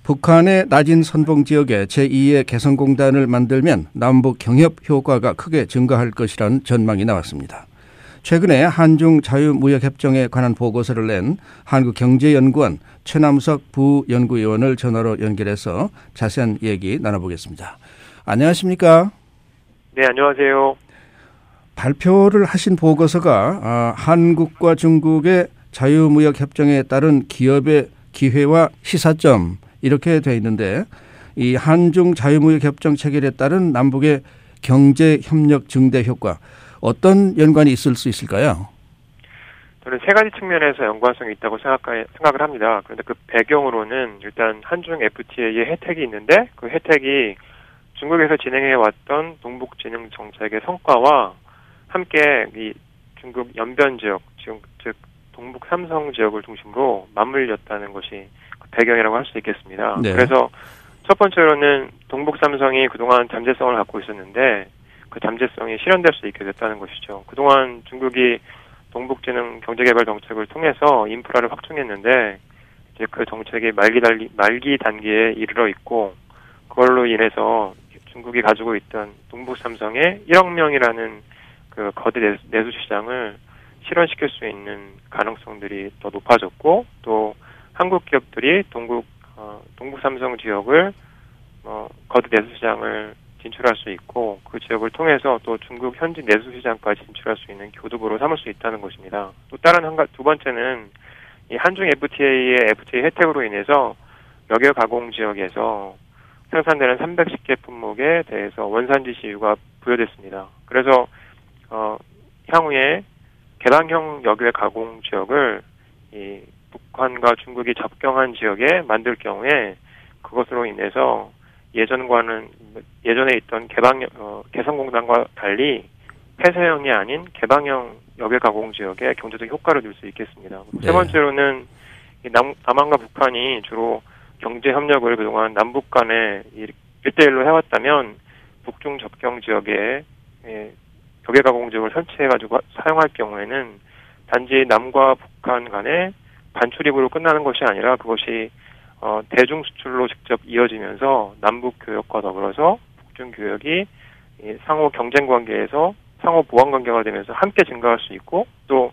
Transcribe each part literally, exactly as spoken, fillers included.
북한의 낮은 선봉 지역에 제이의 개성공단을 만들면 남북 경협 효과가 크게 증가할 것이라는 전망이 나왔습니다. 최근에 한중 자유무역협정에 관한 보고서를 낸 한국경제연구원 최남석 부연구위원을 전화로 연결해서 자세한 얘기 나눠보겠습니다. 안녕하십니까? 네, 안녕하세요. 발표를 하신 보고서가 한국과 중국의 자유무역협정에 따른 기업의 기회와 시사점 이렇게 되어 있는데, 이 한중 자유무역협정 체결에 따른 남북의 경제협력 증대 효과, 어떤 연관이 있을 수 있을까요? 저는 세 가지 측면에서 연관성이 있다고 생각, 생각을 합니다. 그런데 그 배경으로는 일단 한중 에프티에이의 혜택이 있는데, 그 혜택이 중국에서 진행해왔던 동북진흥 정책의 성과와 함께 이 중국 연변 지역, 즉 동북 삼성 지역을 중심으로 맞물렸다는 것이 그 배경이라고 할 수 있겠습니다. 네. 그래서 첫 번째로는 동북 삼성이 그동안 잠재성을 갖고 있었는데 그 잠재성이 실현될 수 있게 됐다는 것이죠. 그동안 중국이 동북진흥 경제개발 정책을 통해서 인프라를 확충했는데 이제 그 정책이 말기 달리, 말기 단계에 이르러 있고, 그걸로 인해서 중국이 가지고 있던 동북 삼성의 일억 명이라는 그 거대 내수, 내수 시장을 실현시킬 수 있는 가능성들이 더 높아졌고, 또 한국 기업들이 동북 어, 동북 삼성 지역을 어, 거대 내수 시장을 진출할 수 있고, 그 지역을 통해서 또 중국 현지 내수 시장까지 진출할 수 있는 교두보로 삼을 수 있다는 것입니다. 또 다른 한 두 번째는 이 한중 에프티에이의 에프티에이 혜택으로 인해서 역외 가공 지역에서 생산되는 삼백십 개 품목에 대해서 원산지 시효가 부여됐습니다. 그래서 어, 향후에 개방형 역외 가공 지역을 이 북한과 중국이 접경한 지역에 만들 경우에 그것으로 인해서 예전과는 예전에 있던 개방형 어, 개성공단과 달리 폐쇄형이 아닌 개방형 역외 가공 지역에 경제적 효과를 줄 수 있겠습니다. 네. 세 번째로는 이 남, 남한과 북한이 주로 경제 협력을 그동안 남북 간에 일 대 일로 해왔다면 북중 접경 지역에 예, 역외 가공 지역을 설치해가지고 사용할 경우에는 단지 남과 북한 간의 반출입으로 끝나는 것이 아니라 그것이 어, 대중 수출로 직접 이어지면서 남북 교역과 더불어서 북중 교역이 이 상호 경쟁 관계에서 상호 보완 관계가 되면서 함께 증가할 수 있고, 또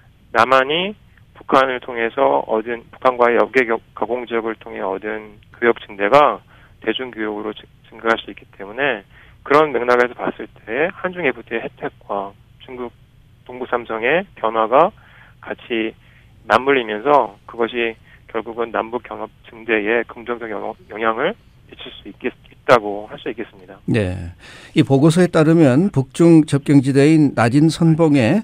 남한이 북한을 통해서 얻은 북한과의 역외 가공 지역을 통해 얻은 교역 증대가 대중 교역으로 증가할 수 있기 때문에 그런 맥락에서 봤을 때 한중 에프티에이 혜택과 중국 동북 삼성의 변화가 같이 맞물리면서 그것이 결국은 남북 경협 증대에 긍정적 영향을 미칠 수 있겠, 있다고 할 수 있겠습니다. 네, 이 보고서에 따르면 북중 접경지대인 낮은 선봉에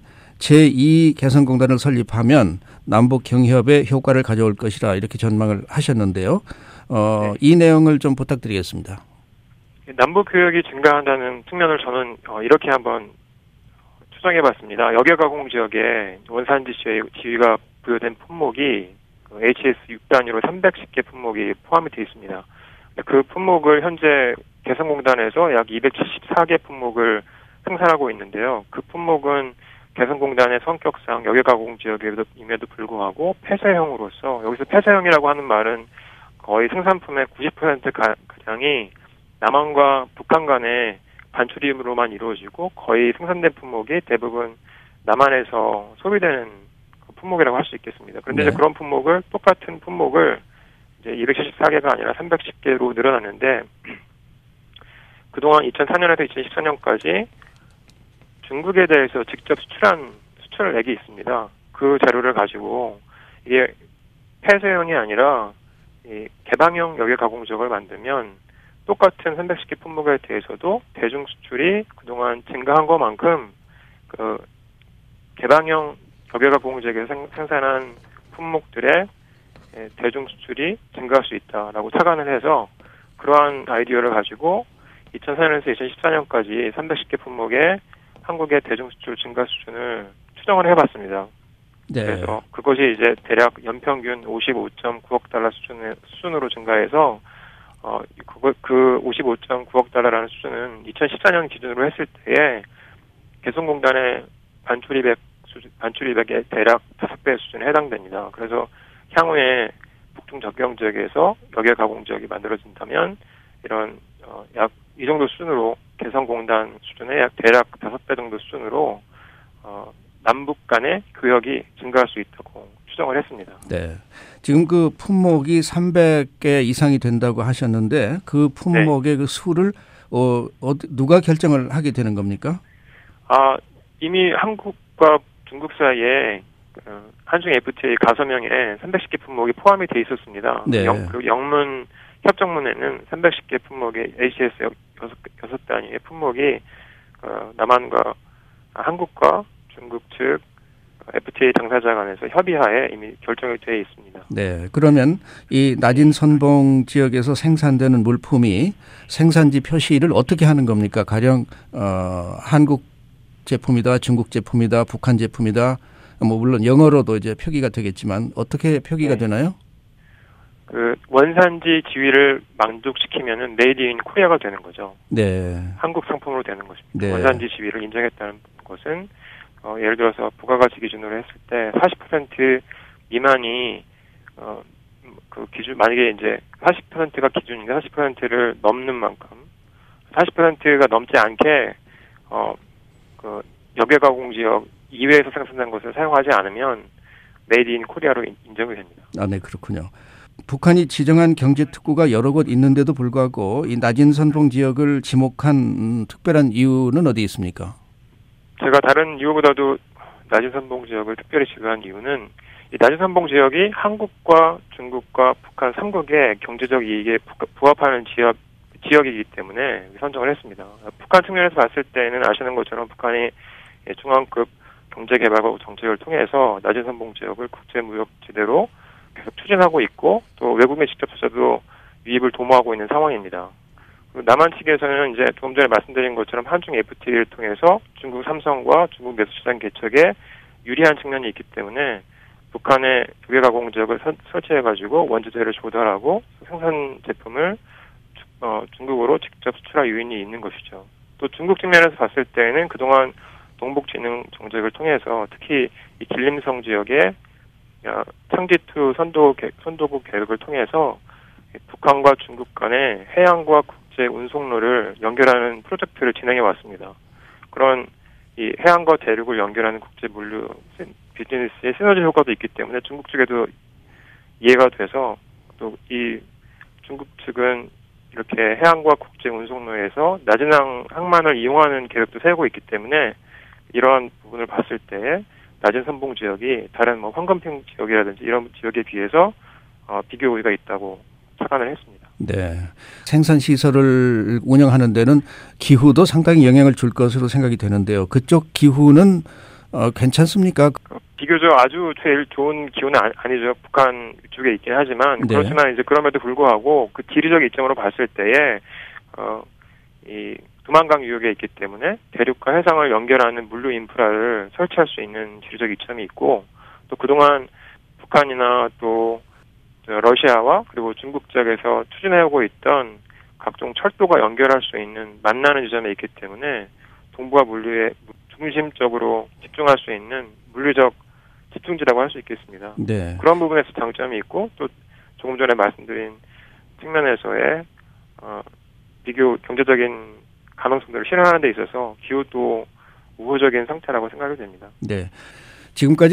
제이 개성공단을 설립하면 남북 경협에 효과를 가져올 것이라 이렇게 전망을 하셨는데요. 어, 네. 이 내용을 좀 부탁드리겠습니다. 남북 교역이 증가한다는 측면을 저는 어, 이렇게 한번 추정해봤습니다. 역외 가공 지역에 원산지 지위가 부여된 품목이 그 에이치에스 육 단위로 삼백십 개 품목이 포함이 되어 있습니다. 그 품목을 현재 개성공단에서 약 이백칠십사 개 품목을 생산하고 있는데요. 그 품목은 개성공단의 성격상 역외 가공 지역임에도 불구하고 폐쇄형으로서, 여기서 폐쇄형이라고 하는 말은 거의 생산품의 구십 퍼센트 가량이 남한과 북한 간의 반출입으로만 이루어지고 거의 생산된 품목이 대부분 남한에서 소비되는 품목이라고 할 수 있겠습니다. 그런데 네. 이제 그런 품목을, 똑같은 품목을 이제 이백칠십사 개가 아니라 삼백십 개로 늘어났는데, 그동안 이천사 년에서 이천십사 년까지 중국에 대해서 직접 수출한 수출액이 있습니다. 그 자료를 가지고 이게 폐쇄형이 아니라 이 개방형 역외 가공 지역을 만들면 똑같은 삼백십 개 품목에 대해서도 대중 수출이 그동안 증가한 것만큼 그 개방형 역외 가공 지역에서 생산한 품목들의 대중 수출이 증가할 수 있다라고 착안을 해서 그러한 아이디어를 가지고 이천사 년에서 이천십사 년까지 삼백십 개 품목의 한국의 대중 수출 증가 수준을 추정을 해봤습니다. 네. 그래서 그것이 이제 대략 연평균 오십오 점 구억 달러 수준의 수준으로 증가해서 어, 그, 그 오십오 점 구억 달러라는 수준은 이천십사 년 기준으로 했을 때에 개성공단의 반출입액 수준, 반출입액의 대략 다섯 배 수준에 해당됩니다. 그래서 향후에 북중 접경 지역에서 역외 가공 지역이 만들어진다면 이런 어, 약 이 정도 수준으로 개성공단 수준의 약 대략 다섯 배 정도 수준으로 어, 남북 간의 교역이 증가할 수 있다고 추정을 했습니다. 네. 지금 그 품목이 삼백 개 이상이 된다고 하셨는데 그 품목의 네. 그 수를 어, 어, 누가 결정을 하게 되는 겁니까? 아, 이미 한국과 중국 사이에 어, 한중 에프티에이 가서명에 삼백십 개 품목이 포함이 돼 있었습니다. 네. 영, 그리고 영문 협정문에는 삼백십 개 품목의 에이씨에스 여섯 단위의 품목이 어, 남한과 아, 한국과 중국 측 에프티에이 당사자 간에서 협의하에 이미 결정이 되어 있습니다. 네, 그러면 이 낮은 선봉 지역에서 생산되는 물품이 생산지 표시를 어떻게 하는 겁니까? 가령 어, 한국 제품이다, 중국 제품이다, 북한 제품이다. 뭐 물론 영어로도 이제 표기가 되겠지만 어떻게 표기가 네. 되나요? 그 원산지 지위를 만족시키면은 메이드 인 코리아가 되는 거죠. 네. 한국 상품으로 되는 것입니다. 네. 원산지 지위를 인정했다는 것은 어, 예를 들어서 부가가치 기준으로 했을 때 사십 퍼센트 미만이 어, 그 기준 만약에 이제 사십 퍼센트가 기준인데 사십 퍼센트를 넘는 만큼 사십 퍼센트가 넘지 않게 어, 그 역외가공 지역 이외에서 생산된 것을 사용하지 않으면 메이드 인 코리아로 인정이 됩니다. 아, 네, 그렇군요. 북한이 지정한 경제특구가 여러 곳 있는데도 불구하고 이 낮은 선봉 지역을 지목한 음, 특별한 이유는 어디 있습니까? 제가 다른 이유보다도 낮은 선봉 지역을 특별히 지정한 이유는 이 낮은 선봉 지역이 한국과 중국과 북한 삼국의 경제적 이익에 부합하는 지역, 지역이기 때문에 선정을 했습니다. 북한 측면에서 봤을 때는 아시는 것처럼 북한이 중앙급 경제개발 정책을 통해서 낮은 선봉 지역을 국제무역지대로 계속 추진하고 있고 또 외국인 직접 투자도 유입을 도모하고 있는 상황입니다. 남한 측에서는 이제 조금 전에 말씀드린 것처럼 한중 에프티에이를 통해서 중국 삼성과 중국 내수시장 개척에 유리한 측면이 있기 때문에 북한의 역외가공 지역을 설치해가지고 원재료를 조달하고 생산 제품을 어, 중국으로 직접 수출할 요인이 있는 것이죠. 또 중국 측면에서 봤을 때는 그동안 동북진흥 정책을 통해서 특히 이 길림성 지역의 창지투 선도 선도국 계획을 통해서 북한과 중국 간의 해양과 국제 운송로를 연결하는 프로젝트를 진행해 왔습니다. 그런 이 해양과 대륙을 연결하는 국제 물류 비즈니스의 시너지 효과도 있기 때문에 중국 측에도 이해가 돼서 또 이 중국 측은 이렇게 해양과 국제 운송로에서 낮은 항만을 이용하는 계획도 세우고 있기 때문에 이러한 부분을 봤을 때 낮은 선봉 지역이 다른 뭐 황금평 지역이라든지 이런 지역에 비해서 어, 비교 우위가 있다고 착안을 했습니다. 네, 생산 시설을 운영하는 데는 기후도 상당히 영향을 줄 것으로 생각이 되는데요. 그쪽 기후는 어, 괜찮습니까? 비교적 아주 제일 좋은 기후는 아니죠. 북한 쪽에 있긴 하지만 네. 그렇지만 이제 그럼에도 불구하고 그 지리적 이점으로 봤을 때에 어, 이 두만강 유역에 있기 때문에 대륙과 해상을 연결하는 물류 인프라를 설치할 수 있는 지리적 이점이 있고 또 그동안 북한이나 또 러시아와 그리고 중국 지역에서 추진해오고 있던 각종 철도가 연결할 수 있는 만나는 지점에 있기 때문에 동북아 물류에 중심적으로 집중할 수 있는 물류적 집중지라고 할 수 있겠습니다. 네. 그런 부분에서 장점이 있고 또 조금 전에 말씀드린 측면에서의 어, 비교 경제적인 가능성들을 실현하는 데 있어서 기후도 우호적인 상태라고 생각이 됩니다. 네. 지금까지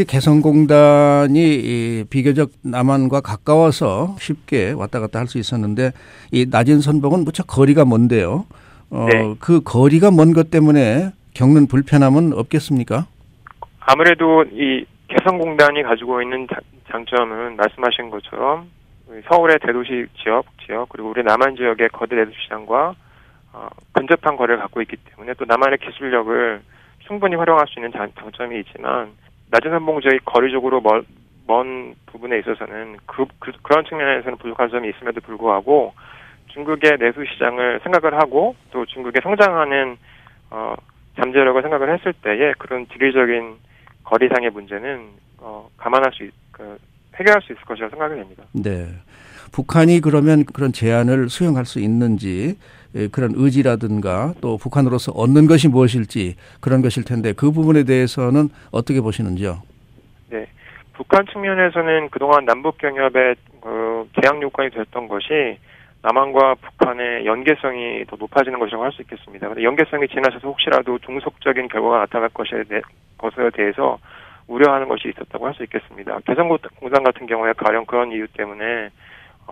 개성공단이 비교적 남한과 가까워서 쉽게 왔다 갔다 할 수 있었는데 이 낮은 선봉은 무척 거리가 먼데요. 어, 네. 그 거리가 먼 것 때문에 겪는 불편함은 없겠습니까? 아무래도 이 개성공단이 가지고 있는 장점은 말씀하신 것처럼 서울의 대도시 지역, 지역 그리고 우리 남한 지역의 거대 내수시장과 어, 근접한 거리를 갖고 있기 때문에 또 남한의 기술력을 충분히 활용할 수 있는 장, 장점이 있지만 낮은 선봉 지역이 거리적으로 멀, 먼 부분에 있어서는 그, 그, 그런 측면에서는 부족한 점이 있음에도 불구하고 중국의 내수시장을 생각을 하고 또 중국의 성장하는 어, 잠재력을 생각을 했을 때에 그런 지리적인 거리상의 문제는 어, 감안할 수 있, 그, 해결할 수 있을 것이라고 생각이 됩니다. 네. 북한이 그러면 그런 제안을 수용할 수 있는지 그런 의지라든가 또 북한으로서 얻는 것이 무엇일지 그런 것일 텐데 그 부분에 대해서는 어떻게 보시는지요? 네. 북한 측면에서는 그동안 남북 경협의 그 계약 요건이 됐던 것이 남한과 북한의 연계성이 더 높아지는 것이라고 할 수 있겠습니다. 근데 연계성이 지나쳐서 혹시라도 중속적인 결과가 나타날 것에, 대, 것에 대해서 우려하는 것이 있었다고 할 수 있겠습니다. 개성공단 같은 경우에 가령 그런 이유 때문에 어,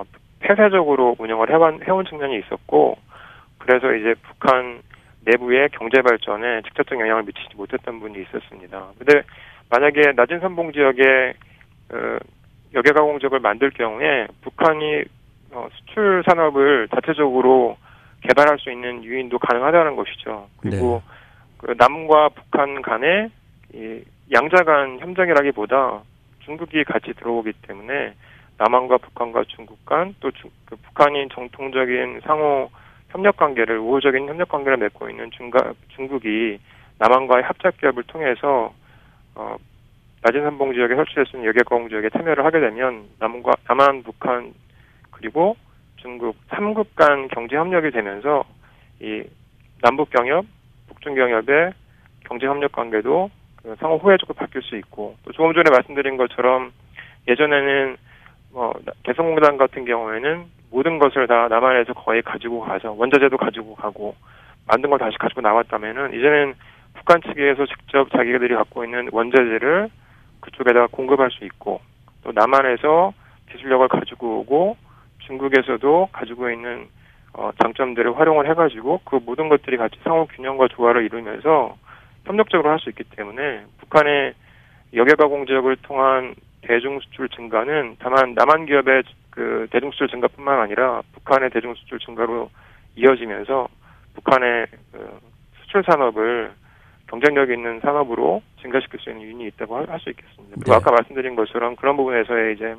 폐쇄적으로 운영을 해온, 해온 측면이 있었고, 그래서 이제 북한 내부의 경제 발전에 직접적 영향을 미치지 못했던 분이 있었습니다. 근데 만약에 낮은 선봉 지역에 어, 역외가공 지역을 만들 경우에 북한이 어, 수출 산업을 자체적으로 개발할 수 있는 유인도 가능하다는 것이죠. 그리고 네. 그 남과 북한 간의 이 양자 간 협정이라기보다 중국이 같이 들어오기 때문에 남한과 북한과 중국 간 또 그 북한이 정통적인 상호 협력 관계를 우호적인 협력 관계를 맺고 있는 중가, 중국이 남한과의 합작 기업을 통해서 어, 낮은 선봉 지역에 설치될 수 있는 역외가공 지역에 참여를 하게 되면 남과 남한, 북한 그리고 중국 삼국 간 경제 협력이 되면서 이 남북 경협, 북중 경협의 경제 협력 관계도 상호 호혜적으로 바뀔 수 있고, 또 조금 전에 말씀드린 것처럼 예전에는 뭐 개성공단 같은 경우에는 모든 것을 다 남한에서 거의 가지고 가서 원자재도 가지고 가고 만든 걸 다시 가지고 나왔다면은 이제는 북한 측에서 직접 자기들이 갖고 있는 원자재를 그쪽에다가 공급할 수 있고, 또 남한에서 기술력을 가지고 오고 중국에서도 가지고 있는 어, 장점들을 활용을 해가지고 그 모든 것들이 같이 상호 균형과 조화를 이루면서 협력적으로 할 수 있기 때문에 북한의 역외가공 지역을 통한 대중 수출 증가는 다만 남한 기업의 그 대중 수출 증가뿐만 아니라 북한의 대중 수출 증가로 이어지면서 북한의 그 수출 산업을 경쟁력 있는 산업으로 증가시킬 수 있는 요인이 있다고 할 수 있겠습니다. 그리고 네. 아까 말씀드린 것처럼 그런 부분에서의 이제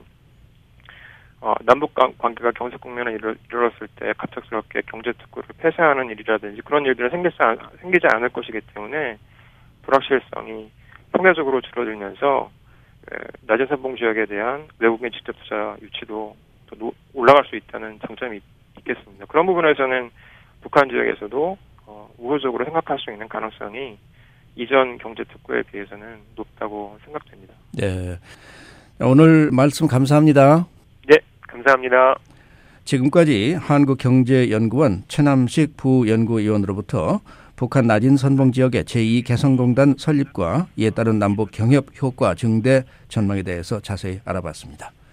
어, 남북 관계가 경색 국면에 이르, 이르렀을 때 갑작스럽게 경제 특구를 폐쇄하는 일이라든지 그런 일들은 생기지, 않, 생기지 않을 것이기 때문에 불확실성이 상대적으로 줄어들면서 에, 낮은 선봉 지역에 대한 외국인 직접 투자 유치도 또 노, 올라갈 수 있다는 장점이 있겠습니다. 그런 부분에서는 북한 지역에서도 어, 우호적으로 생각할 수 있는 가능성이 이전 경제 특구에 비해서는 높다고 생각됩니다. 네, 오늘 말씀 감사합니다. 네, 감사합니다. 지금까지 한국경제연구원 최남식 부연구위원으로부터 북한 낮은 선봉 지역의 제이 개성공단 설립과 이에 따른 남북 경협 효과 증대 전망에 대해서 자세히 알아봤습니다.